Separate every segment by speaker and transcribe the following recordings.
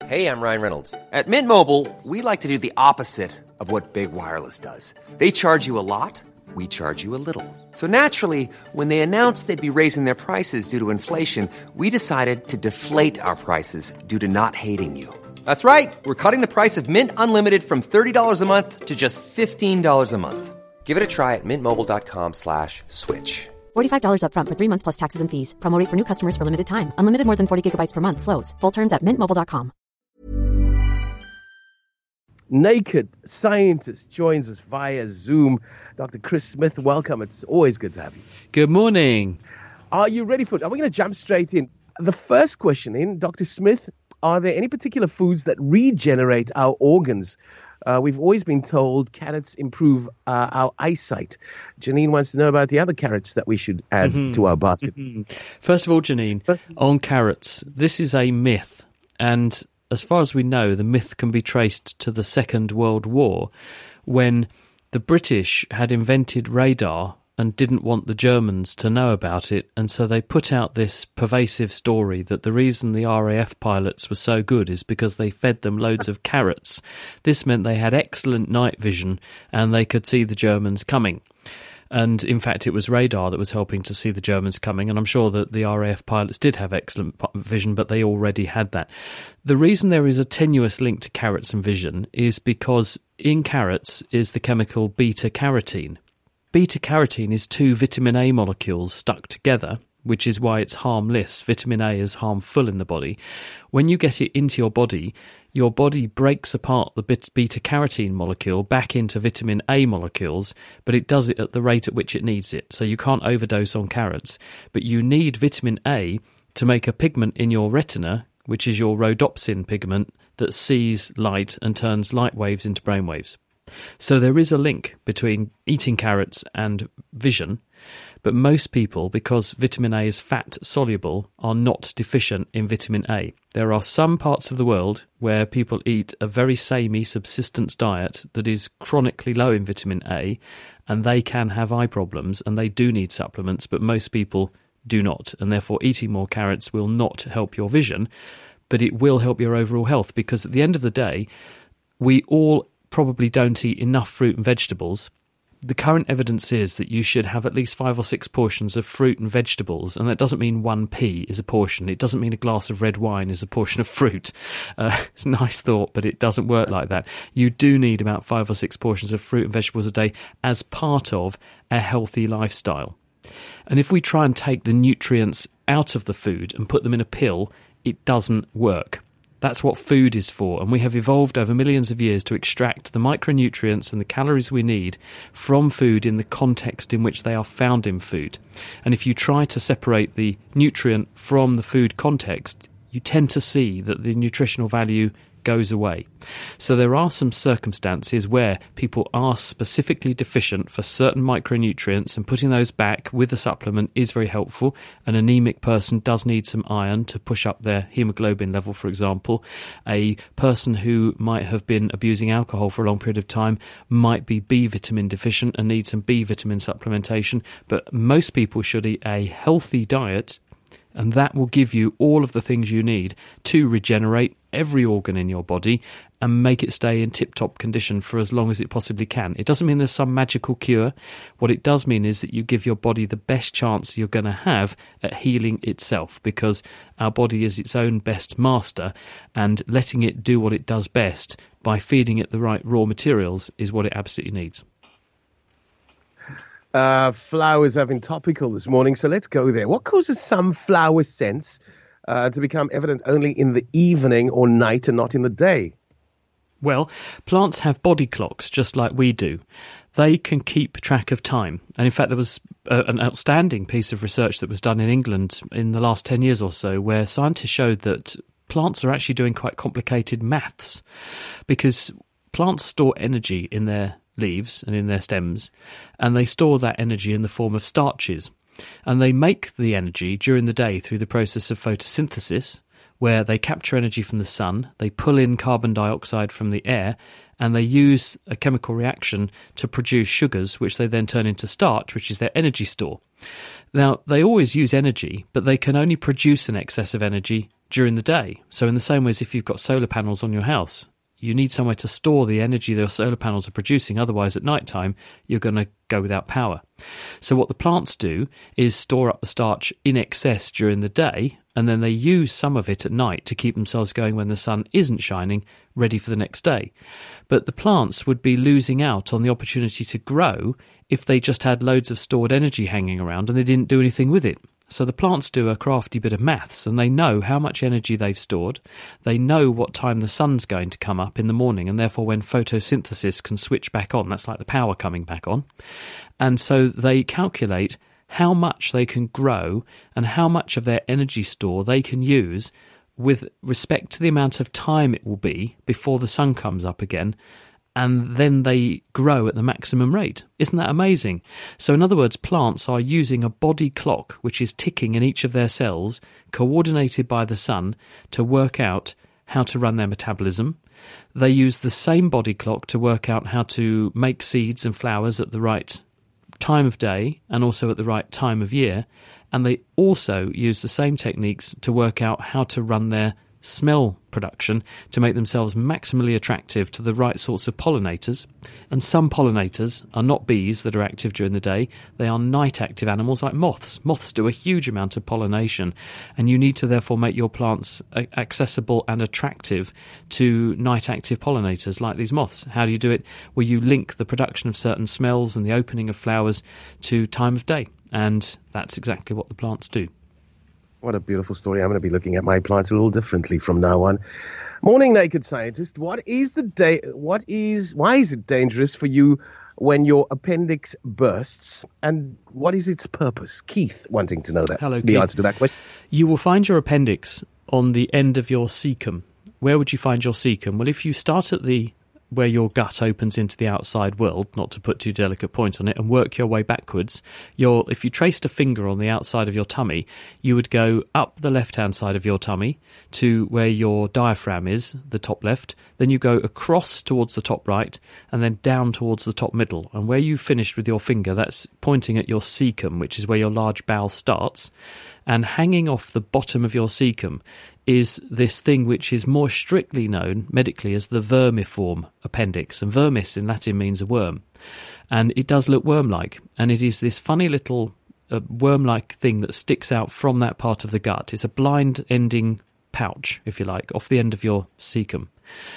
Speaker 1: Hey, I'm Ryan Reynolds. At Mint Mobile, we like to do the opposite of what Big Wireless does. They charge you a lot, we charge you a little. So naturally, when they announced they'd be raising their prices due to inflation, we decided to deflate our prices due to not hating you. That's right. We're cutting the price of Mint Unlimited from $30 a month to just $15 a month. Give it a try at mintmobile.com/switch.
Speaker 2: $45 up front for 3 months plus taxes and fees. Promo rate for new customers for limited time. Unlimited more than 40 gigabytes per month. Slows full terms at mintmobile.com.
Speaker 3: Naked Scientist joins us via Zoom. Dr. Chris Smith, welcome. It's always good to have you.
Speaker 4: Good morning.
Speaker 3: Are you ready for it? Are we going to jump straight in? The first question in, Dr. Smith, are there any particular foods that regenerate our organs? We've always been told carrots improve our eyesight. Janine wants to know about the other carrots that we should add to our basket.
Speaker 4: First of all, Janine, on carrots, this is a myth. And as far as we know, the myth can be traced to the Second World War, when the British had invented radar and didn't want the Germans to know about it, and so they put out this pervasive story that the reason the RAF pilots were so good is because they fed them loads of carrots. This meant they had excellent night vision and they could see the Germans coming. And in fact, it was radar that was helping to see the Germans coming, and I'm sure that the RAF pilots did have excellent vision, but they already had that. The reason there is a tenuous link to carrots and vision is because in carrots is the chemical beta-carotene. Beta-carotene is two vitamin A molecules stuck together, which is why it's harmless. Vitamin A is harmful in the body. When you get it into your body breaks apart the beta-carotene molecule back into vitamin A molecules, but it does it at the rate at which it needs it. So you can't overdose on carrots. But you need vitamin A to make a pigment in your retina, which is your rhodopsin pigment, that sees light and turns light waves into brain waves. So there is a link between eating carrots and vision, but most people, because vitamin A is fat soluble, are not deficient in vitamin A. There are some parts of the world where people eat a very samey subsistence diet that is chronically low in vitamin A, and they can have eye problems and they do need supplements, but most people do not, and therefore eating more carrots will not help your vision, but it will help your overall health, because at the end of the day, we all probably don't eat enough fruit and vegetables. The current evidence is that you should have at least 5 or 6 portions of fruit and vegetables, and that doesn't mean 1 pea is a portion. It doesn't mean a glass of red wine is a portion of fruit. It's a nice thought, but it doesn't work like that. You do need about 5 or 6 portions of fruit and vegetables a day as part of a healthy lifestyle. And if we try and take the nutrients out of the food and put them in a pill, it doesn't work. That's what food is for, and we have evolved over millions of years to extract the micronutrients and the calories we need from food in the context in which they are found in food. And if you try to separate the nutrient from the food context, you tend to see that the nutritional value goes away. So there are some circumstances where people are specifically deficient for certain micronutrients, and putting those back with a supplement is very helpful. An anemic person does need some iron to push up their hemoglobin level, for example. A person who might have been abusing alcohol for a long period of time might be B vitamin deficient and need some B vitamin supplementation. But most people should eat a healthy diet, and that will give you all of the things you need to regenerate every organ in your body and make it stay in tip-top condition for as long as it possibly can. It doesn't mean there's some magical cure. What it does mean is that you give your body the best chance you're going to have at healing itself, because our body is its own best master, and letting it do what it does best by feeding it the right raw materials is what it absolutely needs.
Speaker 3: Flowers have been topical this morning, so let's go there. What causes some flower scents to become evident only in the evening or night and not in the day?
Speaker 4: Well, plants have body clocks just like we do. They can keep track of time. And in fact, there was an outstanding piece of research that was done in England in the last 10 years or so, where scientists showed that plants are actually doing quite complicated maths, because plants store energy in their leaves and in their stems, and they store that energy in the form of starches. And they make the energy during the day through the process of photosynthesis, where they capture energy from the sun, they pull in carbon dioxide from the air, and they use a chemical reaction to produce sugars, which they then turn into starch, which is their energy store. Now, they always use energy, but they can only produce an excess of energy during the day. So in the same way as if you've got solar panels on your house, you need somewhere to store the energy those solar panels are producing. Otherwise, at night time, you're going to go without power. So what the plants do is store up the starch in excess during the day, and then they use some of it at night to keep themselves going when the sun isn't shining, ready for the next day. But the plants would be losing out on the opportunity to grow if they just had loads of stored energy hanging around and they didn't do anything with it. So the plants do a crafty bit of maths, and they know how much energy they've stored. They know what time the sun's going to come up in the morning, and therefore when photosynthesis can switch back on, that's like the power coming back on. And so they calculate how much they can grow and how much of their energy store they can use with respect to the amount of time it will be before the sun comes up again, and then they grow at the maximum rate. Isn't that amazing? So in other words, plants are using a body clock which is ticking in each of their cells, coordinated by the sun, to work out how to run their metabolism. They use the same body clock to work out how to make seeds and flowers at the right time of day and also at the right time of year. And they also use the same techniques to work out how to run their smell production to make themselves maximally attractive to the right sorts of pollinators. And some pollinators are not bees that are active during the day. They are night active animals like moths. Moths do a huge amount of pollination, and you need to therefore make your plants accessible and attractive to night active pollinators like these moths. How do you do it? Well, you link the production of certain smells and the opening of flowers to time of day, and that's exactly what the plants do.
Speaker 3: What a beautiful story. I'm going to be looking at my plants a little differently from now on. Morning, Naked Scientist. Why is it dangerous for you when your appendix bursts, and what is its purpose? Keith wanting to know that.
Speaker 4: Hello,
Speaker 3: the
Speaker 4: Keith.
Speaker 3: answer to that question.
Speaker 4: You will find your appendix on the end of your cecum. Where would you find your cecum? Well, if you start at where your gut opens into the outside world, not to put too delicate point on it, and work your way backwards, if you traced a finger on the outside of your tummy, you would go up the left-hand side of your tummy to where your diaphragm is, the top left, then you go across towards the top right, and then down towards the top middle. And where you finished with your finger, that's pointing at your cecum, which is where your large bowel starts. And hanging off the bottom of your cecum is this thing which is more strictly known medically as the vermiform appendix. And vermis in Latin means a worm. And it does look worm-like. And it is this funny little worm-like thing that sticks out from that part of the gut. It's a blind-ending pouch, if you like, off the end of your cecum.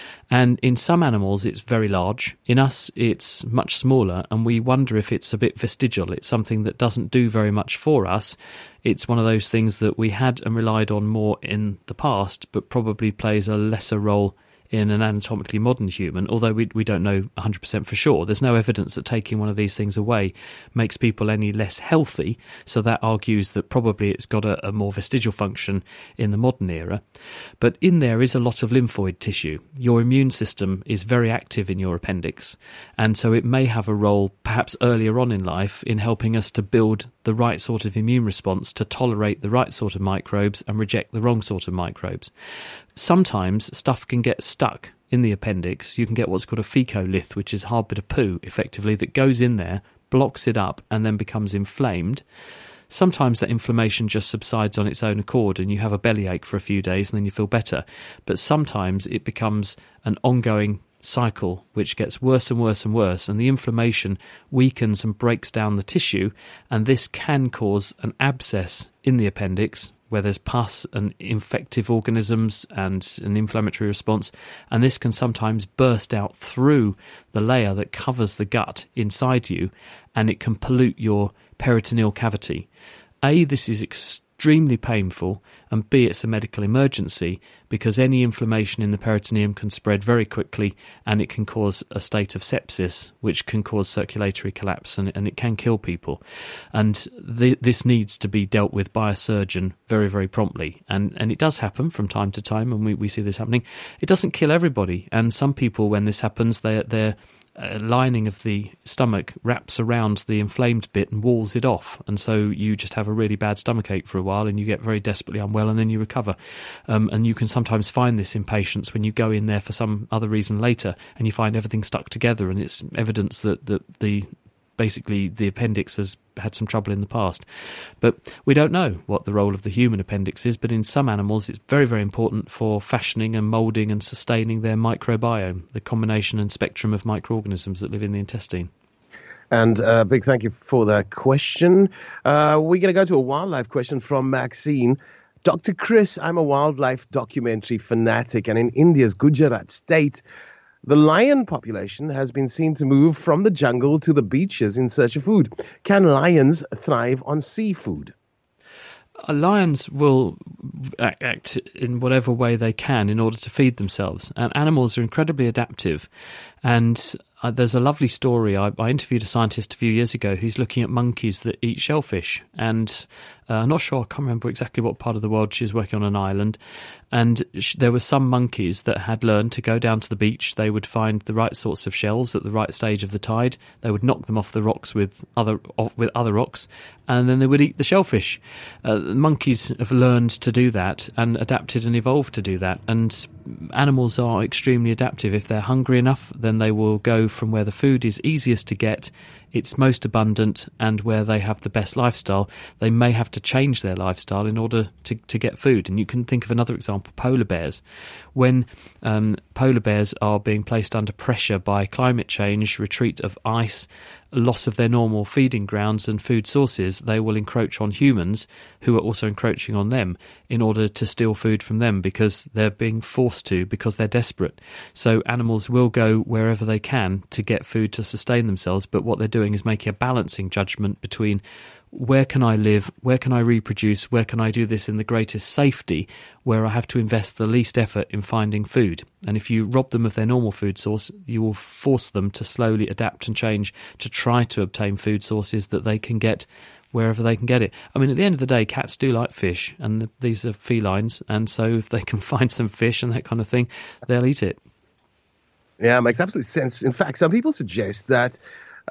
Speaker 4: And in some animals, it's very large. In us, it's much smaller, and we wonder if it's a bit vestigial. It's something that doesn't do very much for us. It's one of those things that we had and relied on more in the past, but probably plays a lesser role in an anatomically modern human, although we don't know 100% for sure. There's no evidence that taking one of these things away makes people any less healthy, so that argues that probably it's got a more vestigial function in the modern era. But in there is a lot of lymphoid tissue. Your immune system is very active in your appendix, and so it may have a role perhaps earlier on in life in helping us to build the right sort of immune response to tolerate the right sort of microbes and reject the wrong sort of microbes. Sometimes stuff can get stuck in the appendix. You can get what's called a fecalith, which is a hard bit of poo, effectively, that goes in there, blocks it up, and then becomes inflamed. Sometimes that inflammation just subsides on its own accord and you have a bellyache for a few days and then you feel better. But sometimes it becomes an ongoing cycle which gets worse and worse and worse, and the inflammation weakens and breaks down the tissue, and this can cause an abscess in the appendix where there's pus and infective organisms and an inflammatory response, and this can sometimes burst out through the layer that covers the gut inside you, and it can pollute your peritoneal cavity. A, this is extremely painful, and B, it's a medical emergency because any inflammation in the peritoneum can spread very quickly and it can cause a state of sepsis, which can cause circulatory collapse, and it can kill people. And this needs to be dealt with by a surgeon very, very promptly. And it does happen from time to time, and we see this happening. It doesn't kill everybody, and some people, when this happens, they're lining of the stomach wraps around the inflamed bit and walls it off, and so you just have a really bad stomachache for a while and you get very desperately unwell and then you recover. And you can sometimes find this in patients when you go in there for some other reason later and you find everything stuck together, and it's evidence that the basically the appendix has had some trouble in the past. But we don't know what the role of the human appendix is, but in some animals it's very, very important for fashioning and moulding and sustaining their microbiome, the combination and spectrum of microorganisms that live in the intestine.
Speaker 3: And a big thank you for that question. We're going to go to a wildlife question from Maxine. Dr. Chris, I'm a wildlife documentary fanatic, and in India's Gujarat state, the lion population has been seen to move from the jungle to the beaches in search of food. Can lions thrive on seafood?
Speaker 4: Lions will act in whatever way they can in order to feed themselves. And animals are incredibly adaptive. And there's a lovely story. I interviewed a scientist a few years ago who's looking at monkeys that eat shellfish. And I'm not sure, I can't remember exactly what part of the world she was working on an island. And there were some monkeys that had learned to go down to the beach. They would find the right sorts of shells at the right stage of the tide. They would knock them off the rocks with other rocks, and then they would eat the shellfish. Monkeys have learned to do that and adapted and evolved to do that. And animals are extremely adaptive. If they're hungry enough, then they will go from where the food is easiest to get, it's most abundant, and where they have the best lifestyle. They may have to change their lifestyle in order to get food. And you can think of another example, polar bears. When polar bears are being placed under pressure by climate change, retreat of ice, loss of their normal feeding grounds and food sources, they will encroach on humans who are also encroaching on them in order to steal food from them, because they're being forced to, because they're desperate. So animals will go wherever they can to get food to sustain themselves, but what they're doing is making a balancing judgment between where can I live, where can I reproduce, where can I do this in the greatest safety, where I have to invest the least effort in finding food. And if you rob them of their normal food source, you will force them to slowly adapt and change to try to obtain food sources that they can get wherever they can get it. I mean, at the end of the day, cats do like fish, and these are felines, and so if they can find some fish and that kind of thing, they'll eat it.
Speaker 3: Yeah, it makes absolute sense. In fact, some people suggest that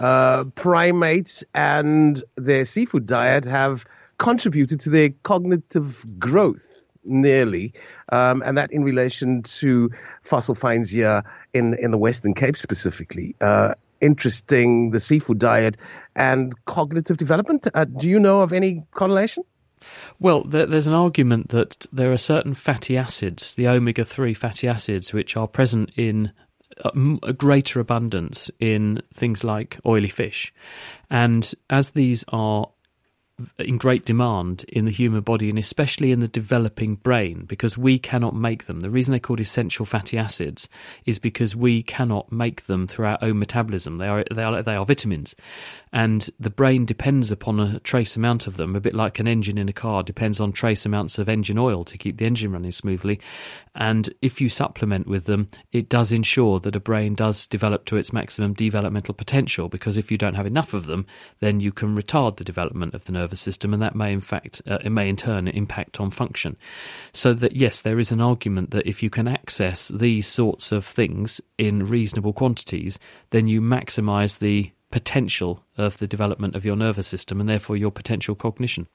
Speaker 3: primates and their seafood diet have contributed to their cognitive growth, nearly, and that in relation to fossil finds here in the Western Cape specifically. Interesting, the seafood diet and cognitive development. Do you know of any correlation?
Speaker 4: Well, there's an argument that there are certain fatty acids, the omega-3 fatty acids, which are present in a greater abundance in things like oily fish. And as these are in great demand in the human body, and especially in the developing brain, because we cannot make them. The reason they're called essential fatty acids is because we cannot make them through our own metabolism. They are vitamins, and the brain depends upon a trace amount of them, a bit like an engine in a car depends on trace amounts of engine oil to keep the engine running smoothly. And if you supplement with them, it does ensure that a brain does develop to its maximum developmental potential, because if you don't have enough of them, then you can retard the development of the nervous system, and that may in turn impact on function. So that yes, there is an argument that if you can access these sorts of things in reasonable quantities, then you maximise the potential of the development of your nervous system and therefore your potential cognition.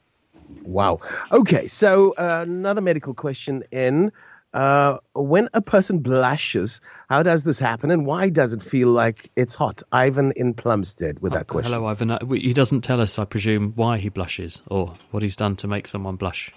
Speaker 3: Wow. Okay, so another medical question in. When a person blushes, how does this happen, and why does it feel like it's hot? Ivan in Plumstead with that question.
Speaker 4: Hello, Ivan. He doesn't tell us, I presume, why he blushes or what he's done to make someone blush.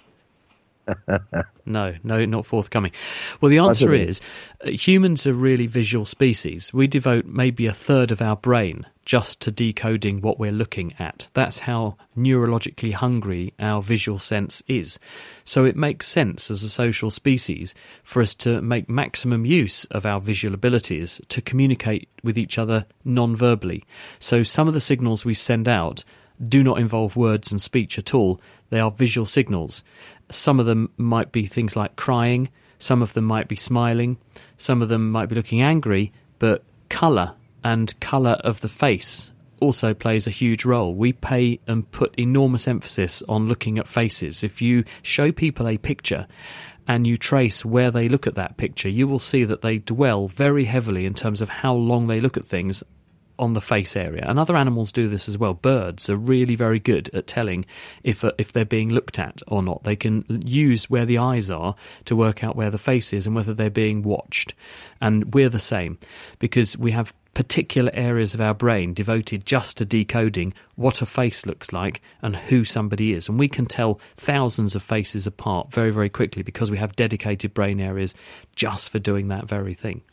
Speaker 4: No, not forthcoming. Well, the answer is humans are really visual species. We devote maybe a third of our brain just to decoding what we're looking at. That's how neurologically hungry our visual sense is. So it makes sense as a social species for us to make maximum use of our visual abilities to communicate with each other non-verbally. So some of the signals we send out do not involve words and speech at all. They are visual signals. Some of them might be things like crying, some of them might be smiling, some of them might be looking angry, but colour and colour of the face also plays a huge role. We pay and put enormous emphasis on looking at faces. If you show people a picture and you trace where they look at that picture, you will see that they dwell very heavily in terms of how long they look at things on the face area. And other animals do this as well. Birds are really very good at telling if they're being looked at or not. They can use where the eyes are to work out where the face is and whether they're being watched. And we're the same, because we have particular areas of our brain devoted just to decoding what a face looks like and who somebody is. And we can tell thousands of faces apart very, very quickly because we have dedicated brain areas just for doing that very thing.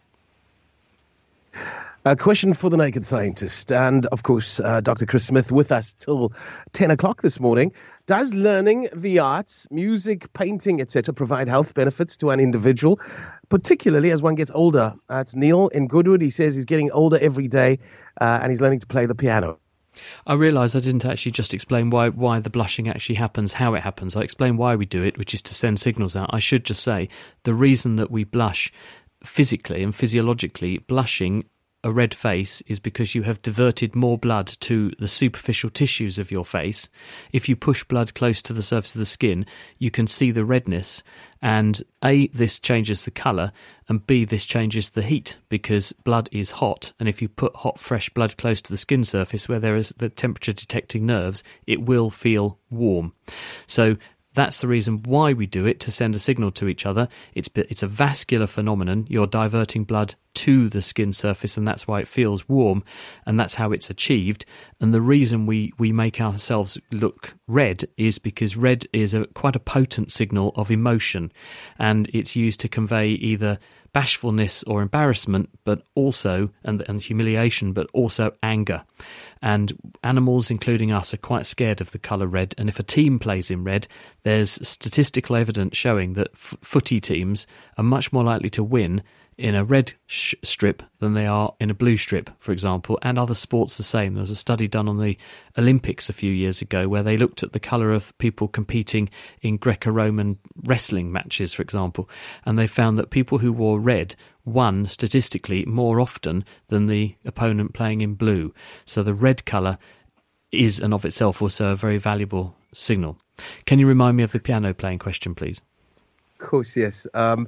Speaker 3: A question for the Naked Scientist. And, of course, Dr. Chris Smith with us till 10 o'clock this morning. Does learning the arts, music, painting, etc., provide health benefits to an individual, particularly as one gets older? It's Neil in Goodwood. He says he's getting older every day and he's learning to play the piano.
Speaker 4: I realised I didn't actually just explain why the blushing actually happens, how it happens. I explained why we do it, which is to send signals out. I should just say the reason that we blush physically and physiologically, blushing a red face is because you have diverted more blood to the superficial tissues of your face. If you push blood close to the surface of the skin, you can see the redness, and A, this changes the colour, and B, this changes the heat, because blood is hot, and if you put hot, fresh blood close to the skin surface where there is the temperature detecting nerves, it will feel warm. So that's the reason why we do it, to send a signal to each other. It's a vascular phenomenon. You're diverting blood to the skin surface, and that's why it feels warm, and that's how it's achieved. And the reason we make ourselves look red is because red is quite a potent signal of emotion, and it's used to convey either bashfulness or embarrassment, but also and humiliation, but also anger. And animals, including us, are quite scared of the colour red. And if a team plays in red, there's statistical evidence showing that footy teams are much more likely to win in a red strip than they are in a blue strip, for example, and other sports the same. There was a study done on the Olympics a few years ago where they looked at the colour of people competing in Greco-Roman wrestling matches, for example, and they found that people who wore red won statistically more often than the opponent playing in blue. So the red colour is, and of itself, also a very valuable signal. Can you remind me of the piano playing question, please?
Speaker 3: Of course, yes.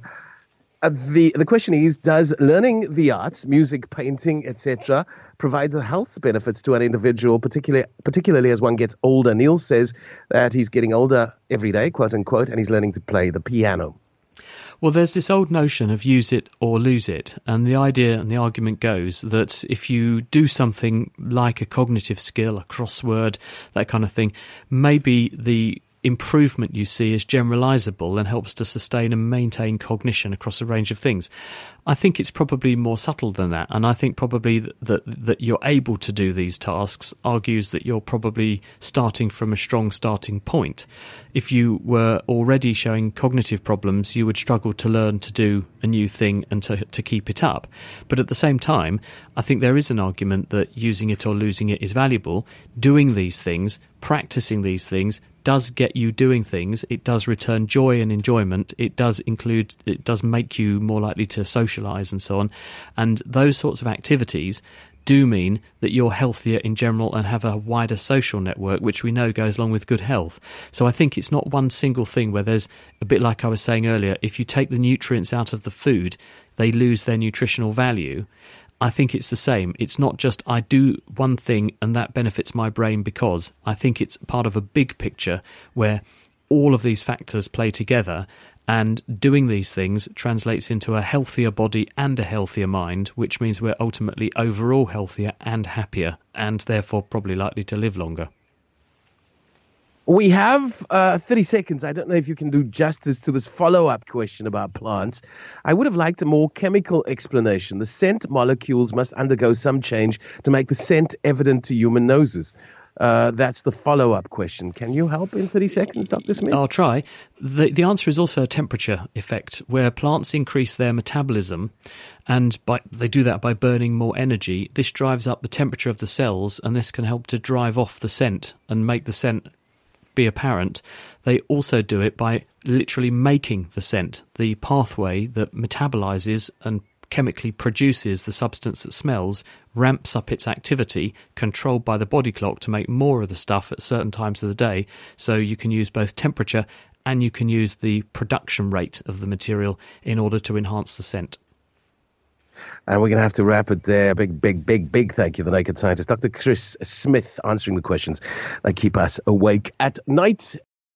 Speaker 3: The question is, does learning the arts, music, painting, etc., provide the health benefits to an individual, particularly as one gets older? Neil says that he's getting older every day, quote unquote, and he's learning to play the piano.
Speaker 4: Well, there's this old notion of use it or lose it. And the idea and the argument goes that if you do something like a cognitive skill, a crossword, that kind of thing, maybe the improvement you see is generalizable and helps to sustain and maintain cognition across a range of things. I think it's probably more subtle than that, and I think probably that you're able to do these tasks argues that you're probably starting from a strong starting point. If you were already showing cognitive problems, you would struggle to learn to do a new thing and to keep it up. But at the same time, I think there is an argument that using it or losing it is valuable. Doing these things, practicing these things, does get you doing things. It does return joy and enjoyment. It does make you more likely to socialise and so on. And those sorts of activities do mean that you're healthier in general and have a wider social network, which we know goes along with good health. So I think it's not one single thing where there's, a bit like I was saying earlier, if you take the nutrients out of the food, they lose their nutritional value. I think it's the same. It's not just I do one thing and that benefits my brain because. I think it's part of a big picture where all of these factors play together, and doing these things translates into a healthier body and a healthier mind, which means we're ultimately overall healthier and happier, and therefore probably likely to live longer.
Speaker 3: We have 30 seconds. I don't know if you can do justice to this follow-up question about plants. I would have liked a more chemical explanation. The scent molecules must undergo some change to make the scent evident to human noses. That's the follow-up question. Can you help in 30 seconds, Dr. Smith?
Speaker 4: I'll try. The answer is also a temperature effect, where plants increase their metabolism, and they do that by burning more energy. This drives up the temperature of the cells, and this can help to drive off the scent and make the scent be apparent. They also do it by literally making the scent. The pathway that metabolizes and chemically produces the substance that smells ramps up its activity, controlled by the body clock, to make more of the stuff at certain times of the day. So you can use both temperature and you can use the production rate of the material in order to enhance the scent.
Speaker 3: And we're going to have to wrap it there. Big thank you, the Naked Scientist, Dr. Chris Smith, answering the questions that keep us awake at night.